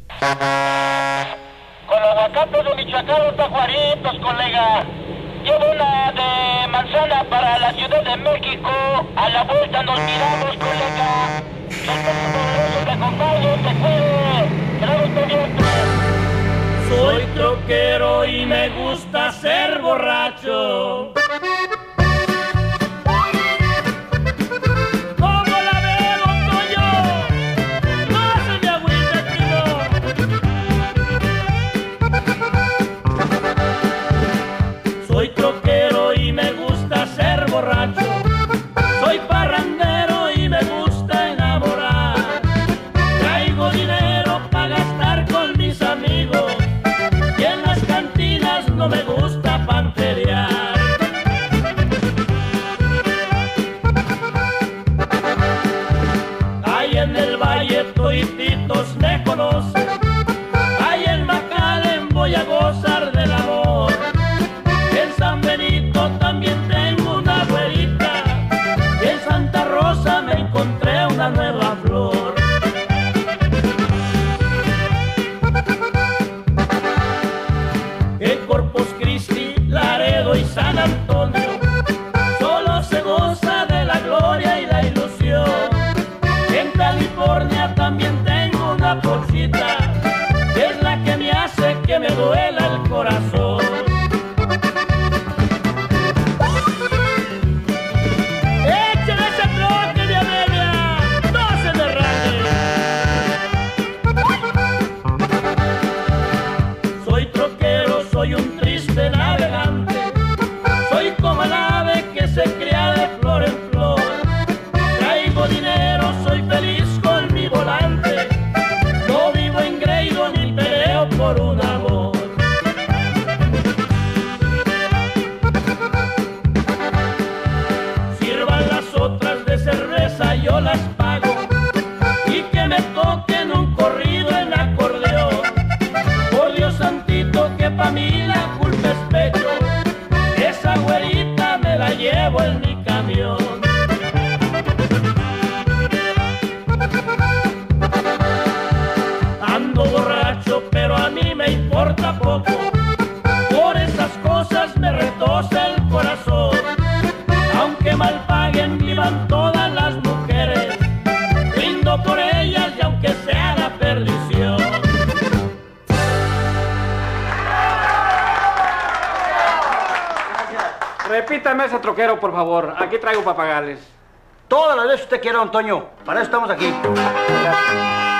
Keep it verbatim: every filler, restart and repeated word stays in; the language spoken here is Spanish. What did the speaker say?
Con aguacates de Michoacán, los tajuaritos, colega. Llevo una de manzana para la Ciudad de México. A la vuelta nos miramos, colega. Los te acompaño, te cuide. Quedamos pendientes. Soy troquero y me gusta ser borracho. Soy troquero y me gusta ser borracho. Soy parrandero y me gusta enamorar. Traigo dinero para gastar con mis amigos y en las cantinas no me gusta panterear. Ahí en el valle todititos me conocen. Ahí en McAllen voy a gozar del amor. San Benito también tengo una güerita y en Santa Rosa me encontré una nueva flor. En Corpus Christi, Laredo y San Antonio solo se goza de la gloria y la ilusión. En California también tengo una pochita que es la que me hace que me duela el corazón. Soy un triste navegante, soy como el ave que se cría de flor en flor. Traigo dinero, soy feliz con mi volante, no vivo engreído ni peleo por un amor. Sirvan las otras de cerveza, yo las pago, y que me toquen un corrido en acordeón. Por Dios santito que pa' mí la culpa es pecho, esa güerita me la llevo en mi camión. Ando borracho pero a mí me importa poco, por esas cosas me retosa el corazón. Aunque mal paguen vivan todas las mujeres, brindo por ellas y aunque sea la perdición. Repítame ese troquero, por favor. Aquí traigo para pagarles. Todas las veces usted quiera, don Toño. Para eso estamos aquí. Gracias.